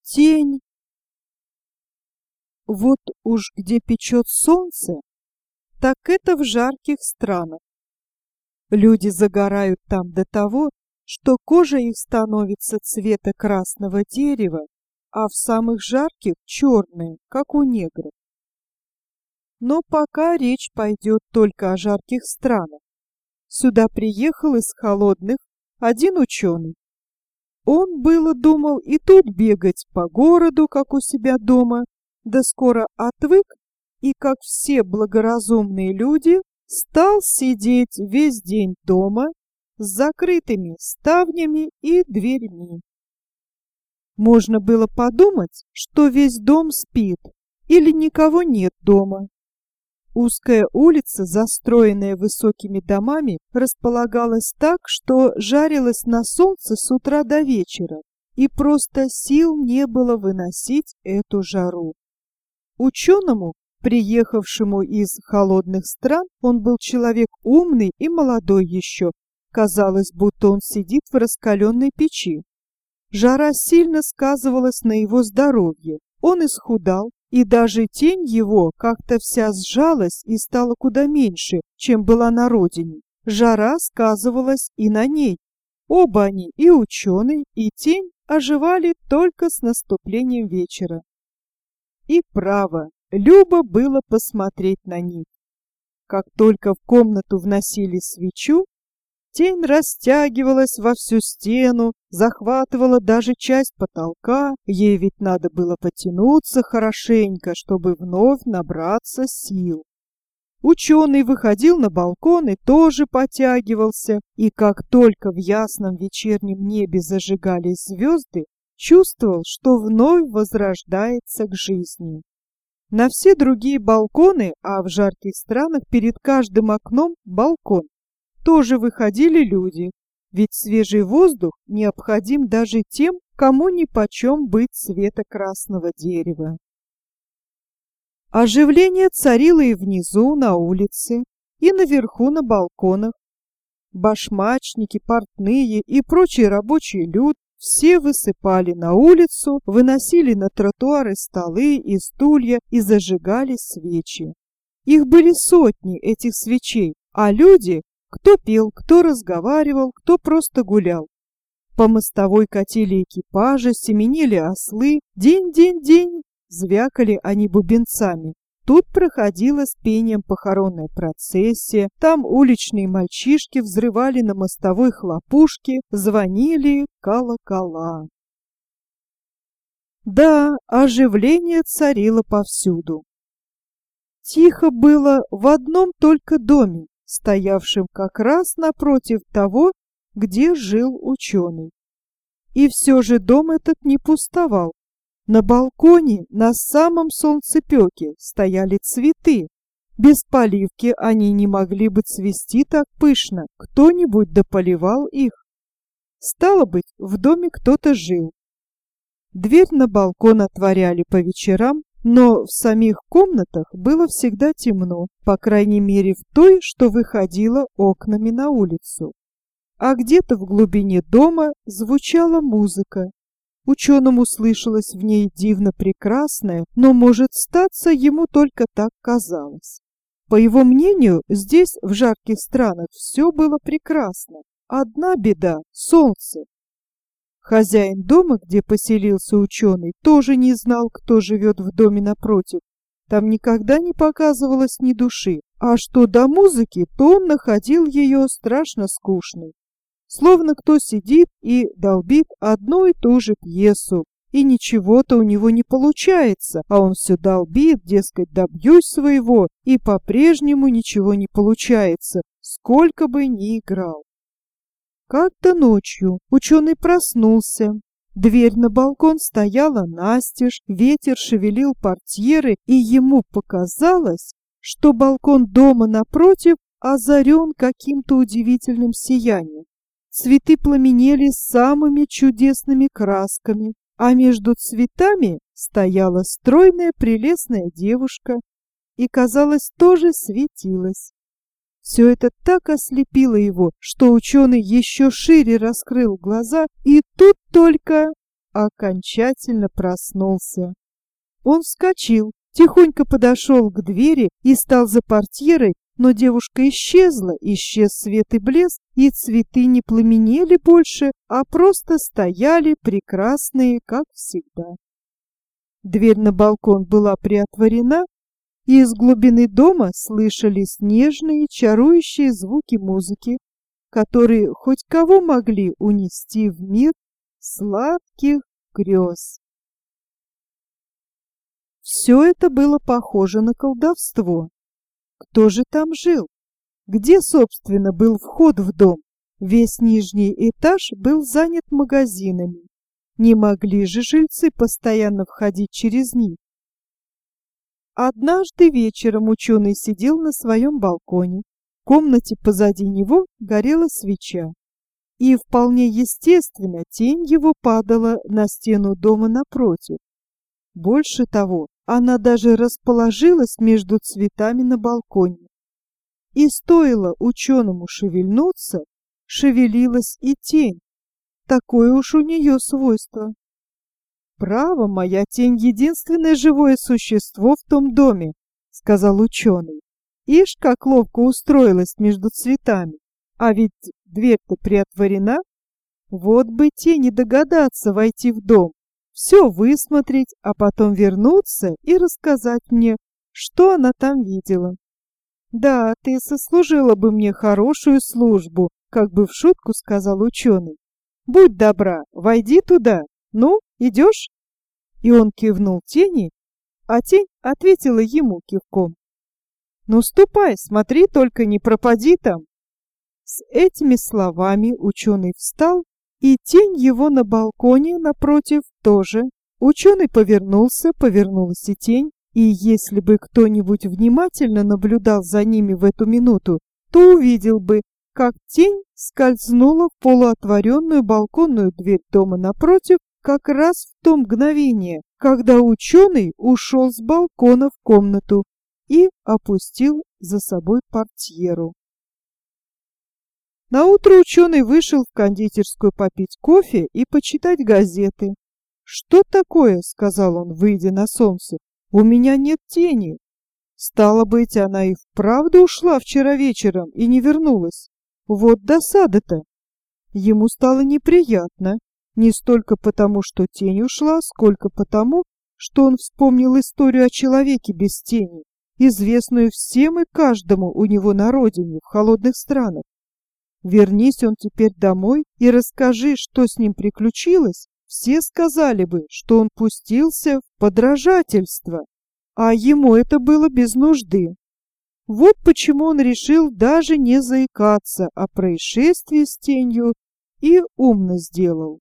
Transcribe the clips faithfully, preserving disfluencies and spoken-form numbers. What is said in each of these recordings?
тень. Вот уж где печет солнце, так это в жарких странах. Люди загорают там до того, что кожа их становится цвета красного дерева, а в самых жарких черная, как у негров. Но пока речь пойдет только о жарких странах. Сюда приехал из холодных один ученый. Он было думал и тут бегать по городу, как у себя дома, да скоро отвык и, как все благоразумные люди, стал сидеть весь день дома с закрытыми ставнями и дверьми. Можно было подумать, что весь дом спит или никого нет дома. Узкая улица, застроенная высокими домами, располагалась так, что жарилась на солнце с утра до вечера, и просто сил не было выносить эту жару. Ученому, приехавшему из холодных стран, он был человек умный и молодой еще. Казалось, будто он сидит в раскаленной печи. Жара сильно сказывалась на его здоровье. Он исхудал, и даже тень его как-то вся сжалась и стала куда меньше, чем была на родине. Жара сказывалась и на ней. Оба они, и ученый, и тень, оживали только с наступлением вечера. И право, любо было посмотреть на них. Как только в комнату вносили свечу, тень растягивалась во всю стену, захватывала даже часть потолка, ей ведь надо было потянуться хорошенько, чтобы вновь набраться сил. Ученый выходил на балкон и тоже потягивался, и как только в ясном вечернем небе зажигались звезды, чувствовал, что вновь возрождается к жизни. На все другие балконы, а в жарких странах перед каждым окном балкон, тоже выходили люди, ведь свежий воздух необходим даже тем, кому нипочем быть цвета красного дерева. Оживление царило и внизу, на улице, и наверху на балконах. Башмачники, портные и прочий рабочий люд все высыпали на улицу, выносили на тротуары столы и стулья и зажигали свечи. Их были сотни, этих свечей, а люди, кто пел, кто разговаривал, кто просто гулял. По мостовой катили экипажи, семенили ослы, день-день-день, звякали они бубенцами. Тут проходила с пением похоронная процессия, там уличные мальчишки взрывали на мостовой хлопушки, звонили колокола. Да, оживление царило повсюду. Тихо было в одном только доме, стоявшем как раз напротив того, где жил ученый. И все же дом этот не пустовал. На балконе, на самом солнцепёке, стояли цветы. Без поливки они не могли бы цвести так пышно, кто-нибудь дополивал их. Стало быть, в доме кто-то жил. Дверь на балкон отворяли по вечерам, но в самих комнатах было всегда темно, по крайней мере в той, что выходила окнами на улицу. А где-то в глубине дома звучала музыка. Ученому слышалось в ней дивно прекрасное, но, может статься, ему только так казалось. По его мнению, здесь, в жарких странах, все было прекрасно. Одна беда — солнце. Хозяин дома, где поселился ученый, тоже не знал, кто живет в доме напротив. Там никогда не показывалось ни души, а что до музыки, то он находил ее страшно скучной. Словно кто сидит и долбит одну и ту же пьесу, и ничего-то у него не получается, а он все долбит, дескать, добьюсь своего, и по-прежнему ничего не получается, сколько бы ни играл. Как-то ночью ученый проснулся. Дверь на балкон стояла настежь, ветер шевелил портьеры, и ему показалось, что балкон дома напротив озарен каким-то удивительным сиянием. Цветы пламенели самыми чудесными красками, а между цветами стояла стройная прелестная девушка и, казалось, тоже светилась. Все это так ослепило его, что ученый еще шире раскрыл глаза, и тут только окончательно проснулся. Он вскочил, тихонько подошел к двери и стал за портьерой, но девушка исчезла, исчез свет и блеск, и цветы не пламенели больше, а просто стояли прекрасные, как всегда. Дверь на балкон была приотворена, и из глубины дома слышались нежные, чарующие звуки музыки, которые хоть кого могли унести в мир сладких грез. Все это было похоже на колдовство. Кто же там жил? Где, собственно, был вход в дом? Весь нижний этаж был занят магазинами. Не могли же жильцы постоянно входить через них. Однажды вечером ученый сидел на своем балконе. В комнате позади него горела свеча. И вполне естественно тень его падала на стену дома напротив. Больше того, она даже расположилась между цветами на балконе. И стоило ученому шевельнуться, шевелилась и тень. Такое уж у нее свойство. «Право, моя тень — единственное живое существо в том доме», — сказал ученый. «Ишь, как ловко устроилась между цветами. А ведь дверь-то приотворена. Вот бы тени догадаться войти в дом, все высмотреть, а потом вернуться и рассказать мне, что она там видела. Да, ты сослужила бы мне хорошую службу», — как бы в шутку сказал ученый. «Будь добра, войди туда. Ну, идешь?» И он кивнул тени, а тень ответила ему кивком. «Ну, ступай, смотри, только не пропади там». С этими словами ученый встал, и тень его на балконе напротив тоже. Ученый повернулся, повернулась и тень, и если бы кто-нибудь внимательно наблюдал за ними в эту минуту, то увидел бы, как тень скользнула в полуотворенную балконную дверь дома напротив как раз в то мгновение, когда ученый ушел с балкона в комнату и опустил за собой портьеру. Наутро ученый вышел в кондитерскую попить кофе и почитать газеты. «Что такое?» — сказал он, выйдя на солнце. «У меня нет тени». Стало быть, она и вправду ушла вчера вечером и не вернулась. Вот досада-то. Ему стало неприятно, не столько потому, что тень ушла, сколько потому, что он вспомнил историю о человеке без тени, известную всем и каждому у него на родине, в холодных странах. Вернись он теперь домой и расскажи, что с ним приключилось, все сказали бы, что он пустился в подражательство, а ему это было без нужды. Вот почему он решил даже не заикаться о происшествии с тенью и умно сделал.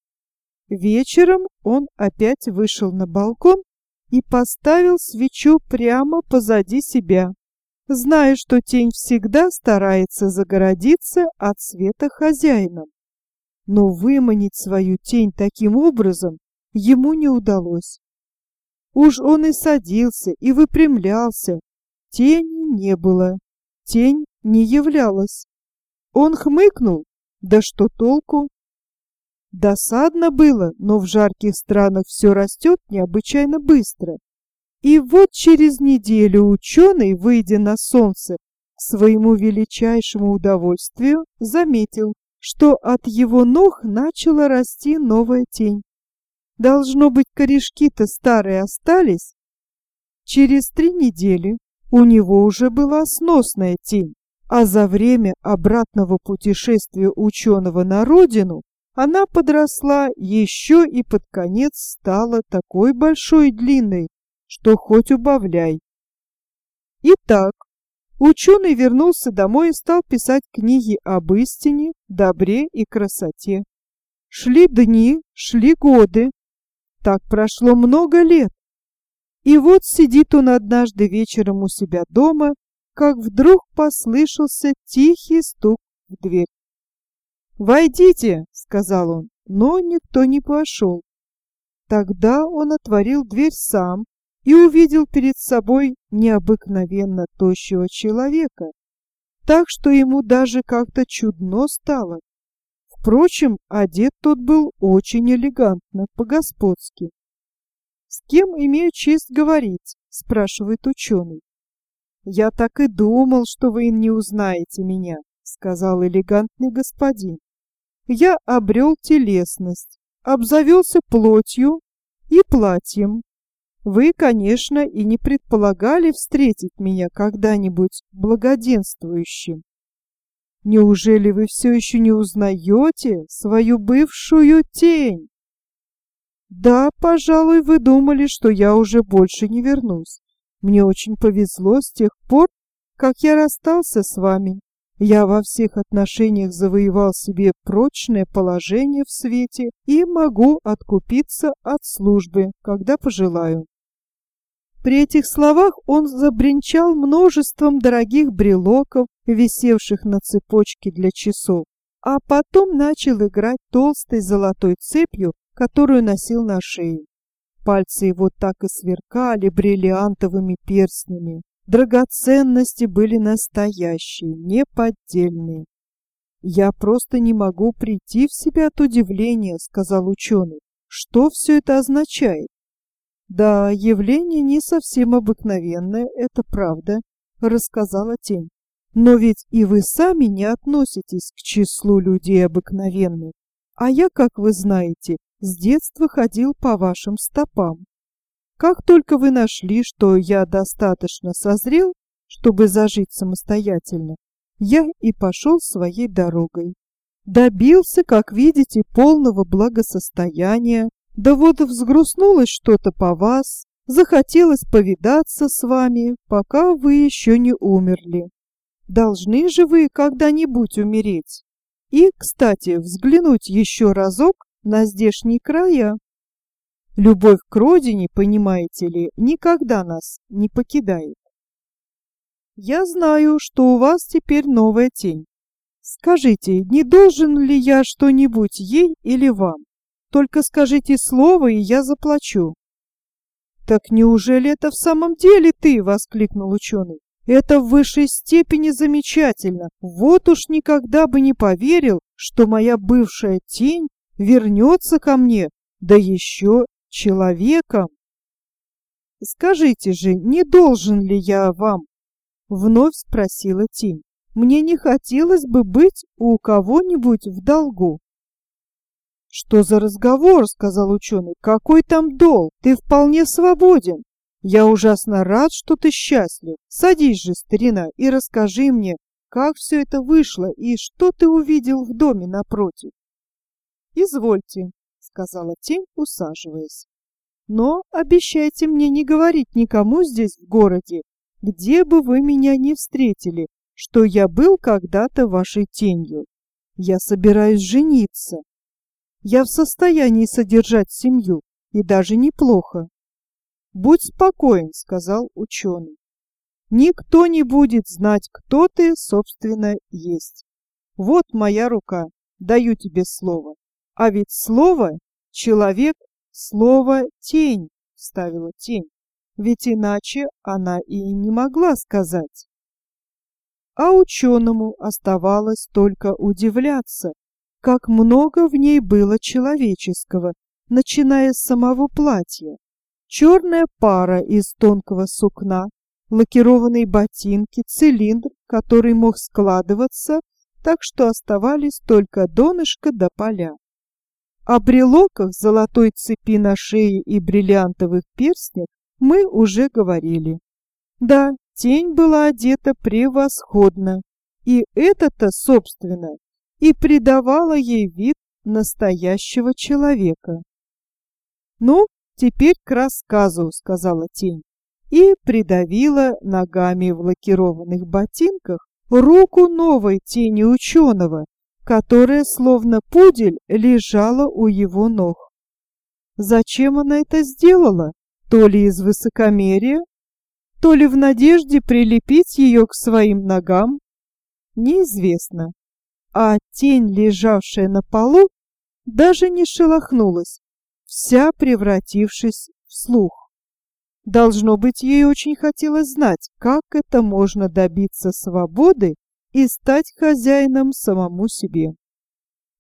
Вечером он опять вышел на балкон и поставил свечу прямо позади себя, зная, что тень всегда старается загородиться от света хозяином. Но выманить свою тень таким образом ему не удалось. Уж он и садился, и выпрямлялся. Тени не было, тень не являлась. Он хмыкнул, да что толку? Досадно было, но в жарких странах все растет необычайно быстро. И вот через неделю ученый, выйдя на солнце, к своему величайшему удовольствию заметил, что от его ног начала расти новая тень. Должно быть, корешки-то старые остались. Через три недели у него уже была сносная тень, а за время обратного путешествия ученого на родину она подросла еще и под конец стала такой большой и длинной, что хоть убавляй. Итак, ученый вернулся домой и стал писать книги об истине, добре и красоте. Шли дни, шли годы. Так прошло много лет. И вот сидит он однажды вечером у себя дома, как вдруг послышался тихий стук в дверь. «Войдите!» — сказал он, но никто не пошел. Тогда он отворил дверь сам и увидел перед собой необыкновенно тощего человека, так что ему даже как-то чудно стало. В Впрочем, одет тот был очень элегантно, по-господски. «С кем имею честь говорить?» — спрашивает ученый. «Я так и думал, что вы не узнаете меня», — сказал элегантный господин. «Я обрел телесность, обзавелся плотью и платьем. Вы, конечно, и не предполагали встретить меня когда-нибудь благоденствующим. Неужели вы все еще не узнаете свою бывшую тень? Да, пожалуй, вы думали, что я уже больше не вернусь. Мне очень повезло с тех пор, как я расстался с вами. Я во всех отношениях завоевал себе прочное положение в свете и могу откупиться от службы, когда пожелаю». При этих словах он забринчал множеством дорогих брелоков, висевших на цепочке для часов, а потом начал играть толстой золотой цепью, которую носил на шее. Пальцы его так и сверкали бриллиантовыми перстнями. Драгоценности были настоящие, неподдельные. «Я просто не могу прийти в себя от удивления», — сказал ученый. «Что все это означает?» «Да, явление не совсем обыкновенное, это правда», — рассказала тень. «Но ведь и вы сами не относитесь к числу людей обыкновенных. А я, как вы знаете, с детства ходил по вашим стопам. Как только вы нашли, что я достаточно созрел, чтобы зажить самостоятельно, я и пошел своей дорогой. Добился, как видите, полного благосостояния. Да вот взгрустнулось что-то по вас, захотелось повидаться с вами, пока вы еще не умерли. Должны же вы когда-нибудь умереть. И, кстати, взглянуть еще разок на здешние края. Любовь к родине, понимаете ли, никогда нас не покидает. Я знаю, что у вас теперь новая тень. Скажите, не должен ли я что-нибудь ей или вам? Только скажите слово, и я заплачу». «Так неужели это в самом деле ты?» — воскликнул ученый. «Это в высшей степени замечательно. Вот уж никогда бы не поверил, что моя бывшая тень вернется ко мне, да еще человеком. Скажите же, не должен ли я вам?» — вновь спросила тень. «Мне не хотелось бы быть у кого-нибудь в долгу». «Что за разговор?» — сказал ученый. «Какой там долг? Ты вполне свободен. Я ужасно рад, что ты счастлив. Садись же, старина, и расскажи мне, как все это вышло и что ты увидел в доме напротив». «Извольте», — сказала тень, усаживаясь. «Но обещайте мне не говорить никому здесь в городе, где бы вы меня ни встретили, что я был когда-то вашей тенью. Я собираюсь жениться. Я в состоянии содержать семью, и даже неплохо». «Будь спокоен», — сказал ученый. «Никто не будет знать, кто ты, собственно, есть. Вот моя рука, даю тебе слово. А ведь слово — человек, слово — тень», — вставила тень. «Ведь иначе она и не могла сказать». А ученому оставалось только удивляться, как много в ней было человеческого, начиная с самого платья. Черная пара из тонкого сукна, лакированные ботинки, цилиндр, который мог складываться, так что оставались только донышко до поля. О брелоках, золотой цепи на шее и бриллиантовых перстнях мы уже говорили. Да, тень была одета превосходно, и это-то, собственно, и придавало ей вид настоящего человека. «Ну, теперь к рассказу», — сказала тень, и придавила ногами в лакированных ботинках руку новой тени ученого, которая, словно пудель, лежала у его ног. Зачем она это сделала? То ли из высокомерия, то ли в надежде прилепить ее к своим ногам? Неизвестно. А тень, лежавшая на полу, даже не шелохнулась, вся превратившись в слух. Должно быть, ей очень хотелось знать, как это можно добиться свободы и стать хозяином самому себе.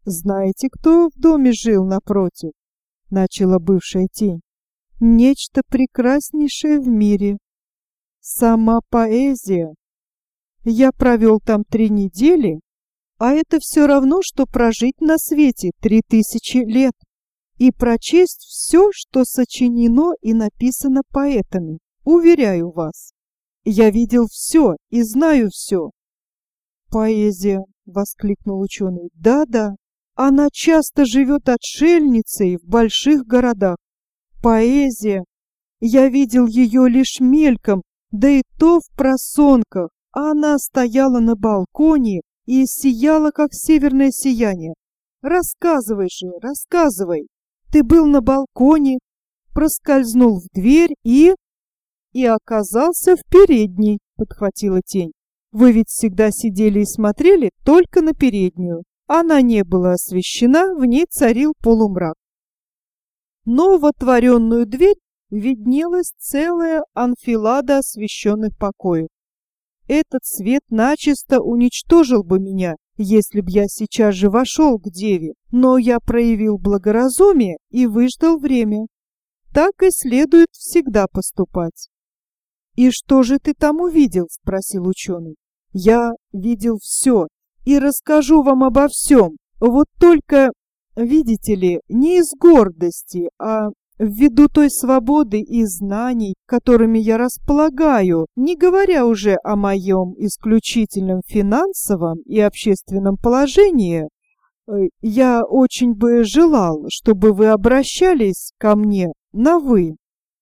Знаете, кто в доме жил напротив? Начала бывшая тень. Нечто прекраснейшее в мире. Сама поэзия. Я провел там три недели, а это все равно, что прожить на свете три тысячи лет и прочесть все, что сочинено и написано поэтами. Уверяю вас, я видел все и знаю все. Поэзия, воскликнул ученый. Да-да, она часто живет отшельницей в больших городах. Поэзия. Я видел ее лишь мельком, да и то в просонках. Она стояла на балконе и сияла, как северное сияние. Рассказывай же, рассказывай. Ты был на балконе, проскользнул в дверь и... И оказался в передней, подхватила тень. Вы ведь всегда сидели и смотрели только на переднюю. Она не была освещена, в ней царил полумрак. Но в отворенную дверь виднелась целая анфилада освещенных покоев. Этот свет начисто уничтожил бы меня, если б я сейчас же вошел к деве, но я проявил благоразумие и выждал время. Так и следует всегда поступать. «И что же ты там увидел?» — спросил ученый. «Я видел все и расскажу вам обо всем. Вот только, видите ли, не из гордости, а ввиду той свободы и знаний, которыми я располагаю, не говоря уже о моем исключительном финансовом и общественном положении, я очень бы желал, чтобы вы обращались ко мне на «вы».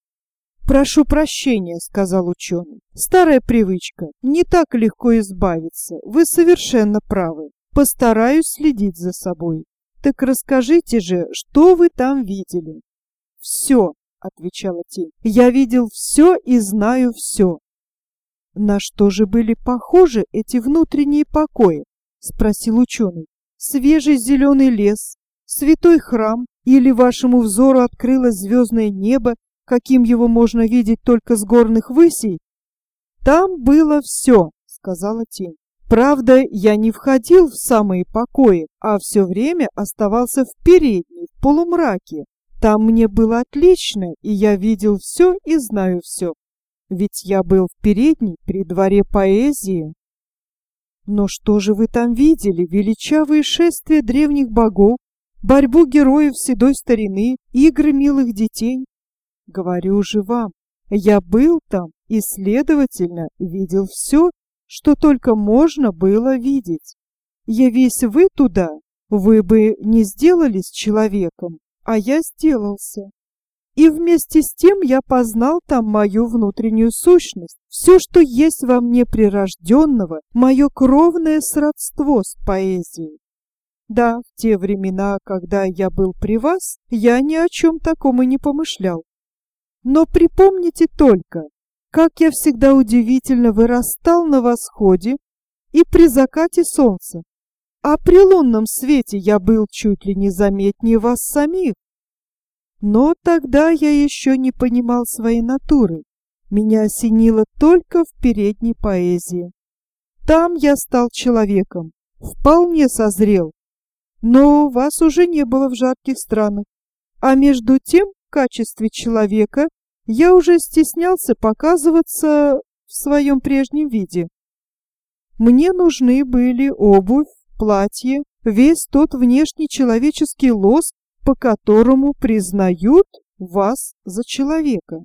«Прошу прощения», — сказал ученый. «Старая привычка. Не так легко избавиться. Вы совершенно правы. Постараюсь следить за собой. Так расскажите же, что вы там видели?» «Все», — отвечала тень. «Я видел все и знаю все». «На что же были похожи эти внутренние покои?» — спросил ученый. «Свежий зеленый лес, святой храм или вашему взору открылось звездное небо, каким его можно видеть только с горных высей?» «Там было все», — сказала тень. «Правда, я не входил в самые покои, а все время оставался в передней, в полумраке. Там мне было отлично, и я видел все и знаю все. Ведь я был в передней при дворе поэзии». «Но что же вы там видели? Величавые шествия древних богов, борьбу героев седой старины, игры милых детей?» «Говорю же вам, я был там и, следовательно, видел все, что только можно было видеть. Явись вы туда, вы бы не сделались человеком, а я сделался. И вместе с тем я познал там мою внутреннюю сущность, все, что есть во мне прирожденного, мое кровное сродство с поэзией. Да, в те времена, когда я был при вас, я ни о чем таком и не помышлял. Но припомните только, как я всегда удивительно вырастал на восходе и при закате солнца, а при лунном свете я был чуть ли не заметнее вас самих. Но тогда я еще не понимал своей натуры, меня осенило только в передней поэзии. Там я стал человеком, вполне созрел, но вас уже не было в жарких странах, а между тем в качестве человека я уже стеснялся показываться в своем прежнем виде. Мне нужны были обувь, платье, весь тот внешний человеческий лоск, по которому признают вас за человека.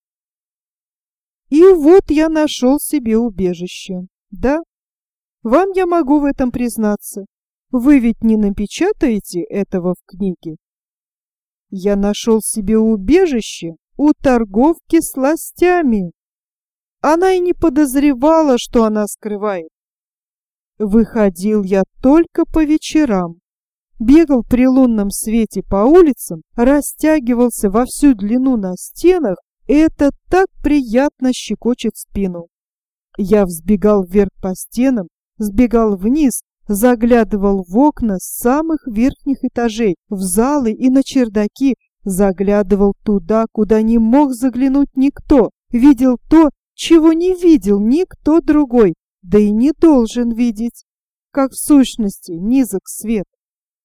И вот я нашел себе убежище. Да, вам я могу в этом признаться. Вы ведь не напечатаете этого в книге. Я нашел себе убежище у торговки сластями. Она и не подозревала, что она скрывает. Выходил я только по вечерам, бегал при лунном свете по улицам, растягивался во всю длину на стенах. Это так приятно щекочет спину. Я взбегал вверх по стенам, сбегал вниз, заглядывал в окна с самых верхних этажей, в залы и на чердаки, заглядывал туда, куда не мог заглянуть никто, видел то, чего не видел никто другой, да и не должен видеть, как в сущности низок свет.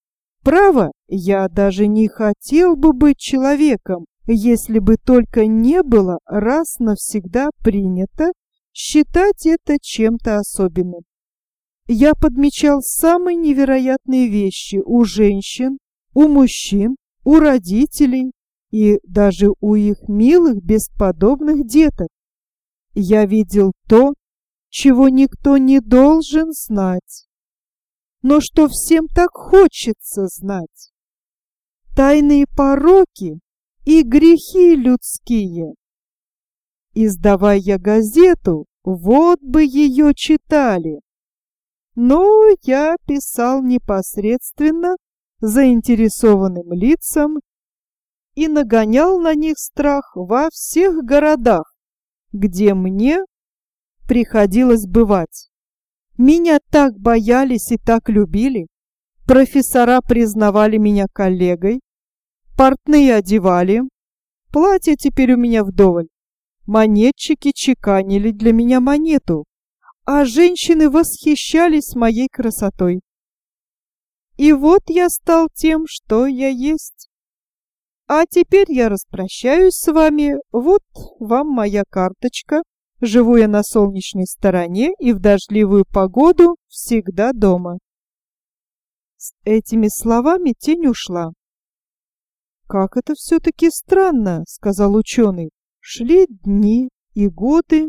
Право, я даже не хотел бы быть человеком, если бы только не было раз навсегда принято считать это чем-то особенным. Я подмечал самые невероятные вещи у женщин, у мужчин, у родителей и даже у их милых бесподобных деток. Я видел то, чего никто не должен знать, но что всем так хочется знать. Тайные пороки и грехи людские. Издавая я газету, вот бы ее читали. Но я писал непосредственно заинтересованным лицам и нагонял на них страх во всех городах, где мне приходилось бывать. Меня так боялись и так любили. Профессора признавали меня коллегой, портные одевали, платье теперь у меня вдоволь, монетчики чеканили для меня монету, а женщины восхищались моей красотой. И вот я стал тем, что я есть. А теперь я распрощаюсь с вами, вот вам моя карточка. Живу я на солнечной стороне и в дождливую погоду всегда дома. С этими словами тень ушла. «Как это все-таки странно», — сказал ученый. «Шли дни и годы».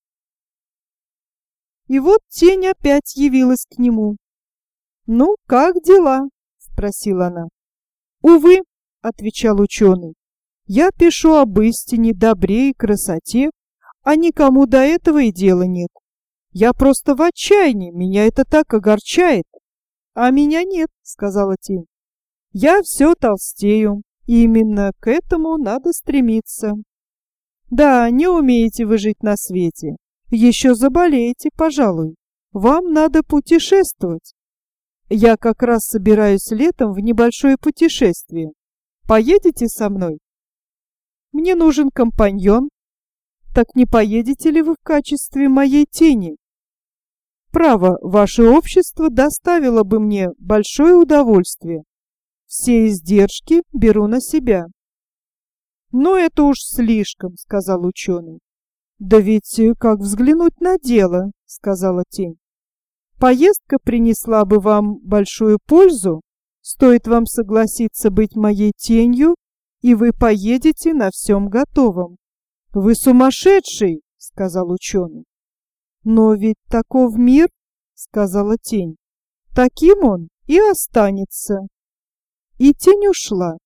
И вот тень опять явилась к нему. «Ну, как дела?» — спросила она. «Увы», — отвечал ученый, — «я пишу об истине, добре и красоте, а никому до этого и дела нет. Я просто в отчаянии, меня это так огорчает». «А меня нет», — сказала тень. «Я все толстею, и именно к этому надо стремиться. Да, не умеете вы жить на свете, еще заболеете, пожалуй. Вам надо путешествовать. Я как раз собираюсь летом в небольшое путешествие. Поедете со мной? Мне нужен компаньон. Так не поедете ли вы в качестве моей тени? Право, ваше общество доставило бы мне большое удовольствие. Все издержки беру на себя». «Но это уж слишком», — сказал ученый. «Да ведь как взглянуть на дело», — сказала тень. «Поездка принесла бы вам большую пользу, стоит вам согласиться быть моей тенью, и вы поедете на всем готовом». «Вы сумасшедший», — сказал ученый. «Но ведь таков мир», — сказала тень. «Таким он и останется». И тень ушла.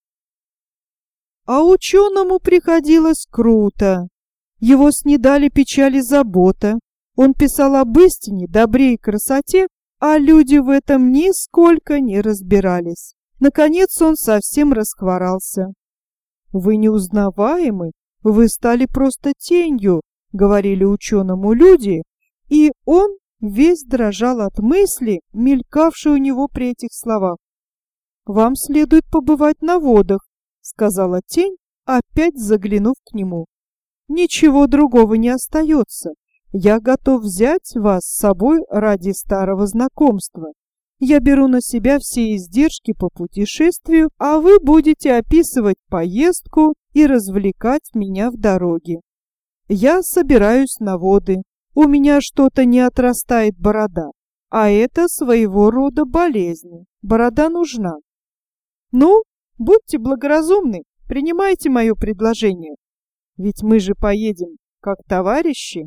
А ученому приходилось круто. Его снедали печаль и забота. Он писал об истине, добре и красоте, а люди в этом нисколько не разбирались. Наконец он совсем расхворался. «Вы неузнаваемы, вы стали просто тенью», — говорили ученому люди, и он весь дрожал от мысли, мелькавшей у него при этих словах. «Вам следует побывать на водах», — сказала тень, опять заглянув к нему. «Ничего другого не остается. Я готов взять вас с собой ради старого знакомства. Я беру на себя все издержки по путешествию, а вы будете описывать поездку и развлекать меня в дороге. Я собираюсь на воды. У меня что-то не отрастает борода, а это своего рода болезнь. Борода нужна. Ну, будьте благоразумны, принимайте мое предложение. Ведь мы же поедем как товарищи».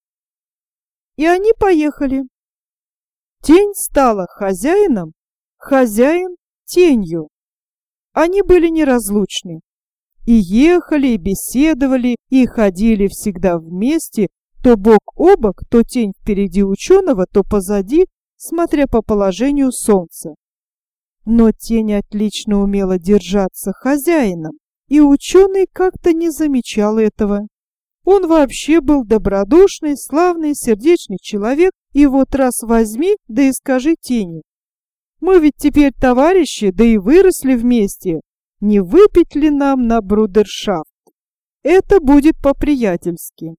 И они поехали. Тень стала хозяином, хозяин тенью. Они были неразлучны. И ехали, и беседовали, и ходили всегда вместе, то бок о бок, то тень впереди ученого, то позади, смотря по положению солнца. Но тень отлично умела держаться хозяином, и ученый как-то не замечал этого. Он вообще был добродушный, славный, сердечный человек, и вот раз возьми, да и скажи тени: «Мы ведь теперь товарищи, да и выросли вместе. Не выпить ли нам на брудершафт? Это будет по-приятельски».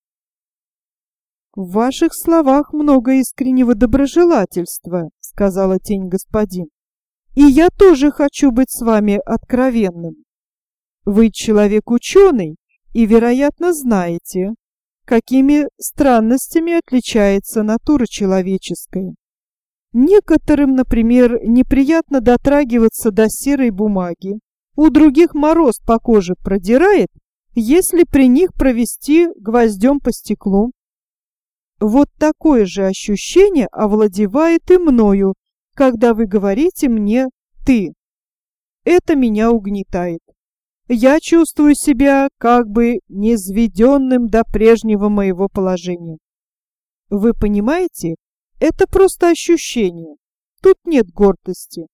«В ваших словах много искреннего доброжелательства», — сказала тень господин. И я тоже хочу быть с вами откровенным. Вы человек ученый и, вероятно, знаете, какими странностями отличается натура человеческая. Некоторым, например, неприятно дотрагиваться до серой бумаги, у других мороз по коже продирает, если при них провести гвоздем по стеклу. Вот такое же ощущение овладевает и мною, когда вы говорите мне «ты». Это меня угнетает. Я чувствую себя как бы низведенным до прежнего моего положения. Вы понимаете, это просто ощущение. Тут нет гордости.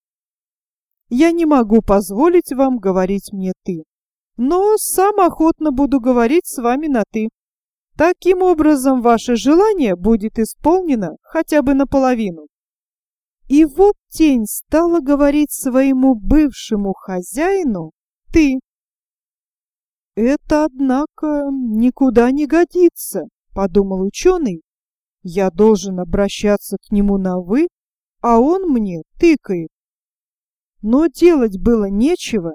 Я не могу позволить вам говорить мне «ты», но сам охотно буду говорить с вами на «ты». Таким образом, ваше желание будет исполнено хотя бы наполовину. И вот тень стала говорить своему бывшему хозяину «ты». «Это, однако, никуда не годится», — подумал ученый. «Я должен обращаться к нему на «вы», а он мне тыкает». Но делать было нечего.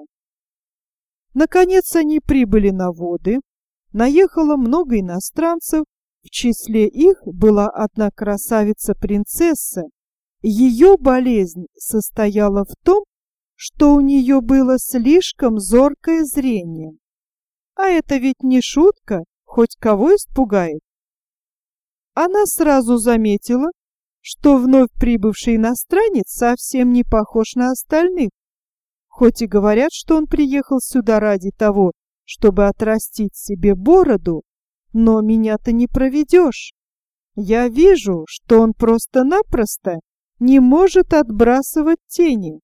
Наконец они прибыли на воды. Наехало много иностранцев, в числе их была одна красавица-принцесса. Ее болезнь состояла в том, что у нее было слишком зоркое зрение. А это ведь не шутка, хоть кого испугает. Она сразу заметила, что вновь прибывший иностранец совсем не похож на остальных. Хоть и говорят, что он приехал сюда ради того, чтобы отрастить себе бороду, но меня-то не проведешь. Я вижу, что он просто-напросто не может отбрасывать тени.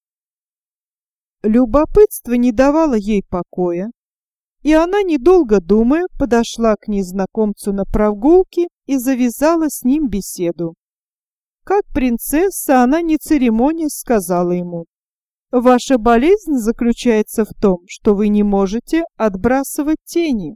Любопытство не давало ей покоя, и она, недолго думая, подошла к незнакомцу на прогулке и завязала с ним беседу. Как принцесса, она, не церемонясь, сказала ему: «Ваша болезнь заключается в том, что вы не можете отбрасывать тени.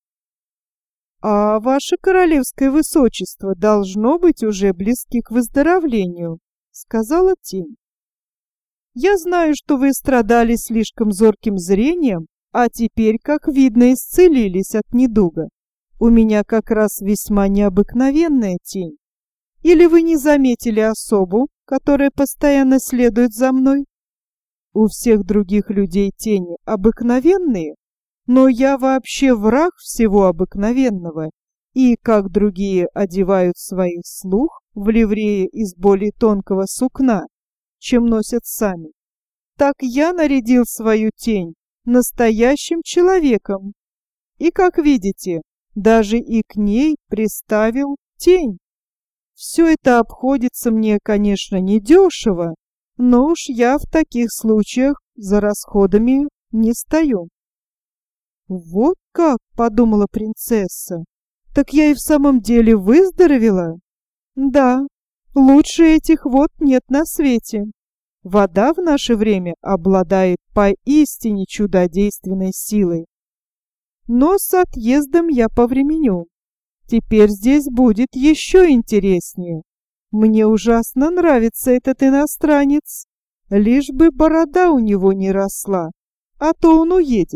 А ваше королевское высочество должно быть уже близки к выздоровлению», — сказала тень. «Я знаю, что вы страдали слишком зорким зрением, а теперь, как видно, исцелились от недуга. У меня как раз весьма необыкновенная тень. Или вы не заметили особу, которая постоянно следует за мной? У всех других людей тени обыкновенные, но я вообще враг всего обыкновенного, и, как другие одевают своих слуг в ливреи из более тонкого сукна, чем носят сами, так я нарядил свою тень настоящим человеком, и, как видите, даже и к ней приставил тень. Все это обходится мне, конечно, недешево, но уж я в таких случаях за расходами не стою». «Вот как!» — подумала принцесса. «Так я и в самом деле выздоровела?» «Да, лучше этих вод нет на свете. Вода в наше время обладает поистине чудодейственной силой. Но с отъездом я повременю. Теперь здесь будет еще интереснее. Мне ужасно нравится этот иностранец. Лишь бы борода у него не росла, а то он уедет».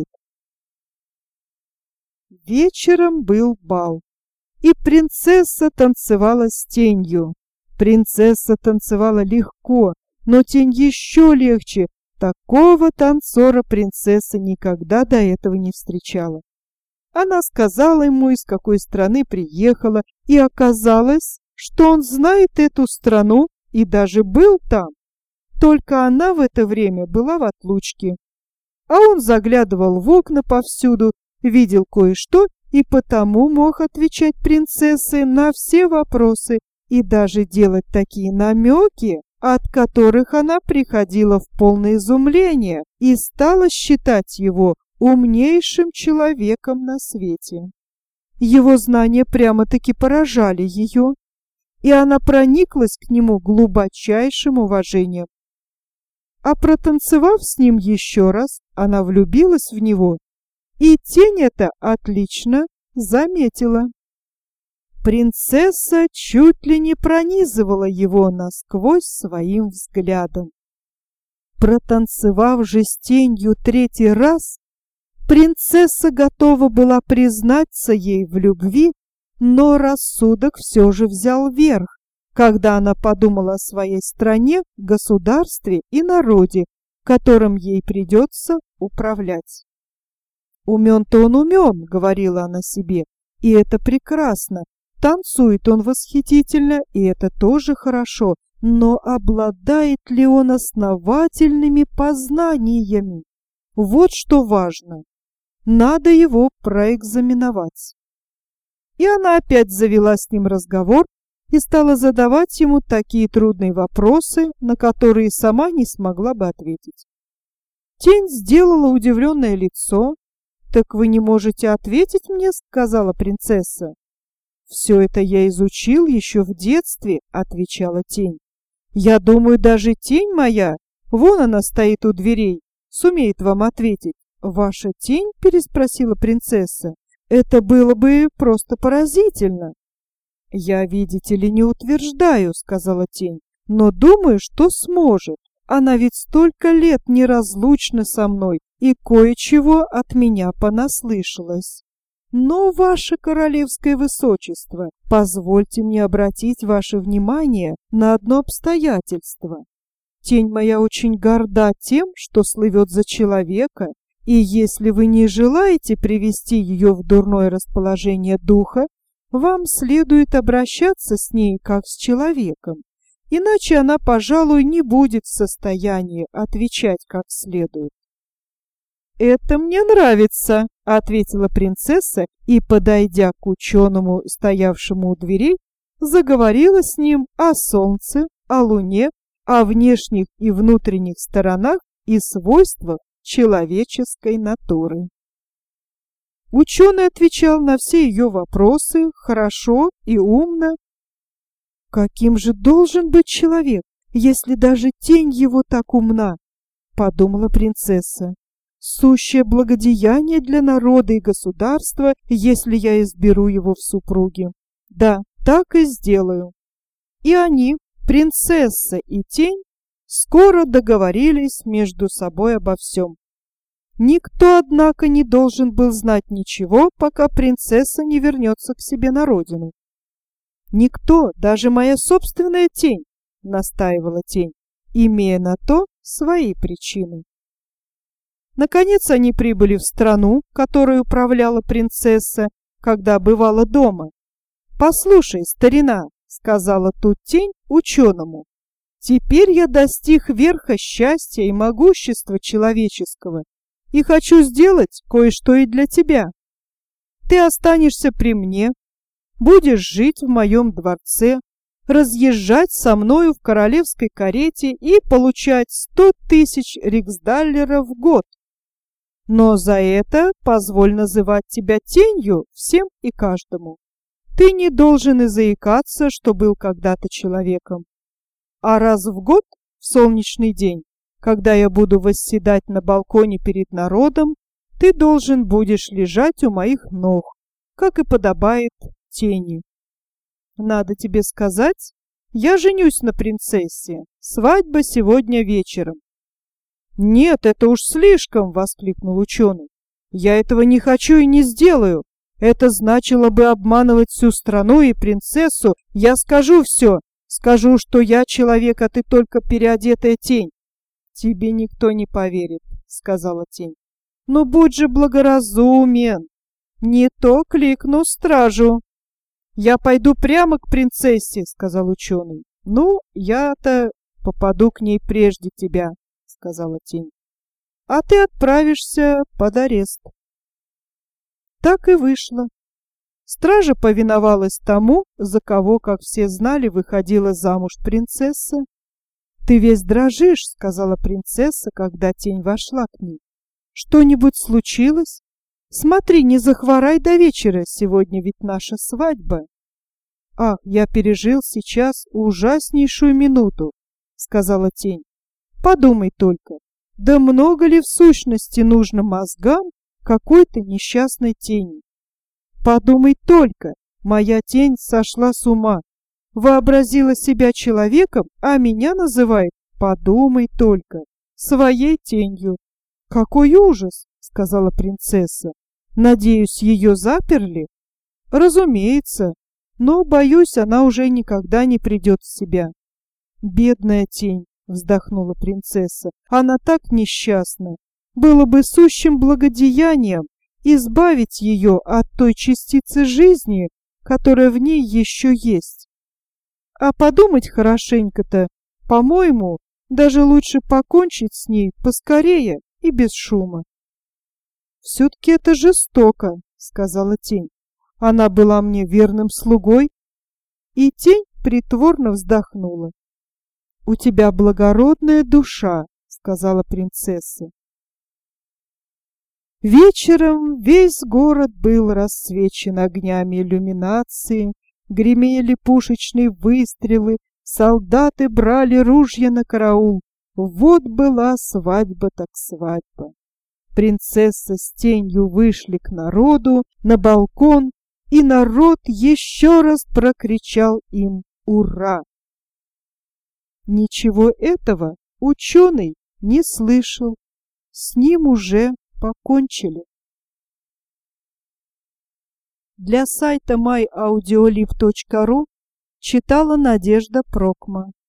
Вечером был бал, и принцесса танцевала с тенью. Принцесса танцевала легко, но тень еще легче. Такого танцора принцесса никогда до этого не встречала. Она сказала ему, из какой страны приехала, и оказалось, что он знает эту страну и даже был там. Только она в это время была в отлучке. А он заглядывал в окна повсюду, видел кое-что и потому мог отвечать принцессе на все вопросы и даже делать такие намеки, от которых она приходила в полное изумление и стала считать его умнейшим человеком на свете. Его знания прямо-таки поражали ее, и она прониклась к нему глубочайшим уважением. А протанцевав с ним еще раз, она влюбилась в него, и тень это отлично заметила. Принцесса чуть ли не пронизывала его насквозь своим взглядом. Протанцевав же с тенью третий раз, принцесса готова была признаться ей в любви, но рассудок все же взял верх, когда она подумала о своей стране, государстве и народе, которым ей придется управлять. «Умен-то он умен», — говорила она себе, — «и это прекрасно. Танцует он восхитительно, и это тоже хорошо, но обладает ли он основательными познаниями? Вот что важно. Надо его проэкзаменовать». И она опять завела с ним разговор и стала задавать ему такие трудные вопросы, на которые сама не смогла бы ответить. Тень сделала удивленное лицо. «Так вы не можете ответить мне?» — сказала принцесса. «Все это я изучил еще в детстве», — отвечала тень. «Я думаю, даже тень моя, вон она стоит у дверей, сумеет вам ответить». «Ваша тень?» — переспросила принцесса. «Это было бы просто поразительно». «Я, видите ли, не утверждаю», — сказала тень, «но думаю, что сможет. Она ведь столько лет неразлучна со мной и кое-чего от меня понаслышалась. Но, ваше королевское высочество, позвольте мне обратить ваше внимание на одно обстоятельство. Тень моя очень горда тем, что слывет за человека, и если вы не желаете привести ее в дурное расположение духа, вам следует обращаться с ней как с человеком, иначе она, пожалуй, не будет в состоянии отвечать как следует. «Это мне нравится», — ответила принцесса и, подойдя к ученому, стоявшему у дверей, заговорила с ним о солнце, о луне, о внешних и внутренних сторонах и свойствах человеческой натуры. Ученый отвечал на все ее вопросы хорошо и умно. «Каким же должен быть человек, если даже тень его так умна?» — подумала принцесса. «Сущее благодеяние для народа и государства, если я изберу его в супруги. Да, так и сделаю». И они, принцесса и тень, скоро договорились между собой обо всем. Никто, однако, не должен был знать ничего, пока принцесса не вернется к себе на родину. «Никто, даже моя собственная тень», — настаивала тень, имея на то свои причины. Наконец они прибыли в страну, которой управляла принцесса, когда бывала дома. «Послушай, старина», — сказала тут тень ученому, — «теперь я достиг верха счастья и могущества человеческого, и хочу сделать кое-что и для тебя. Ты останешься при мне, будешь жить в моем дворце, разъезжать со мною в королевской карете и получать сто тысяч риксдаллеров в год. Но за это позволь называть тебя тенью всем и каждому. Ты не должен и заикаться, что был когда-то человеком. А раз в год, в солнечный день, когда я буду восседать на балконе перед народом, ты должен будешь лежать у моих ног, как и подобает тени. Надо тебе сказать, я женюсь на принцессе. Свадьба сегодня вечером». «Нет, это уж слишком!» — воскликнул ученый. «Я этого не хочу и не сделаю. Это значило бы обманывать всю страну и принцессу. Я скажу все. Скажу, что я человек, а ты только переодетая тень». «Тебе никто не поверит», — сказала тень. «Ну будь же благоразумен. Не то кликну стражу». «Я пойду прямо к принцессе», — сказал ученый. «Ну, я-то попаду к ней прежде тебя», — сказала тень. «А ты отправишься под арест». Так и вышло. Стража повиновалась тому, за кого, как все знали, выходила замуж принцесса. «Ты весь дрожишь», — сказала принцесса, когда тень вошла к ней. «Что-нибудь случилось? Смотри, не захворай до вечера, сегодня ведь наша свадьба». «Ах, я пережил сейчас ужаснейшую минуту», — сказала тень. «Подумай только, да много ли в сущности нужно мозгам какой-то несчастной тени? Подумай только, моя тень сошла с ума, вообразила себя человеком, а меня называет, подумай только, своей тенью. «Какой ужас!» — сказала принцесса. «Надеюсь, ее заперли?» «Разумеется, но, боюсь, она уже никогда не придет в себя». «Бедная тень!» — вздохнула принцесса. «Она так несчастна! Было бы сущим благодеянием избавить ее от той частицы жизни, которая в ней еще есть. А подумать хорошенько-то, по-моему, даже лучше покончить с ней поскорее и без шума». «Все-таки это жестоко», — сказала тень. «Она была мне верным слугой». И тень притворно вздохнула. «У тебя благородная душа», — сказала принцесса. Вечером весь город был рассвечен огнями иллюминации, гремели пушечные выстрелы, солдаты брали ружья на караул. Вот была свадьба так свадьба. Принцесса с тенью вышли к народу на балкон, и народ еще раз прокричал им «Ура!». Ничего этого ученый не слышал, с ним уже покончили. Для сайта май аудиолиб точка ру читала Надежда Прокма.